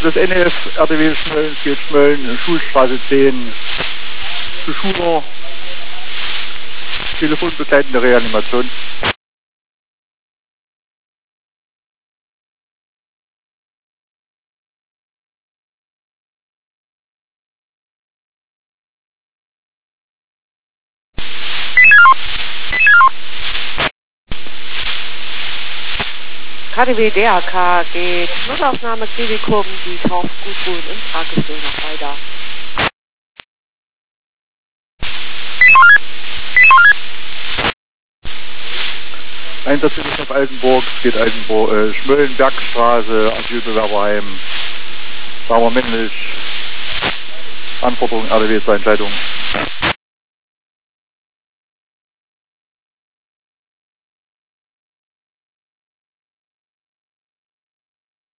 Das NF, RTW Schmölln, geht Schmölln, Schulstraße 10, zu Schuler, telefonbegleitende Reanimation. KDW DAK geht Notaufnahme Klinikum, die taucht gut ruhend im Tageslicht noch weiter. Einsatz ist auf Altenburg, es geht Altenburg, Schmölln, Bergstraße, Asylbewerberheim, sagen wir männlich, Anforderungen, RTW 2 Entscheidungen.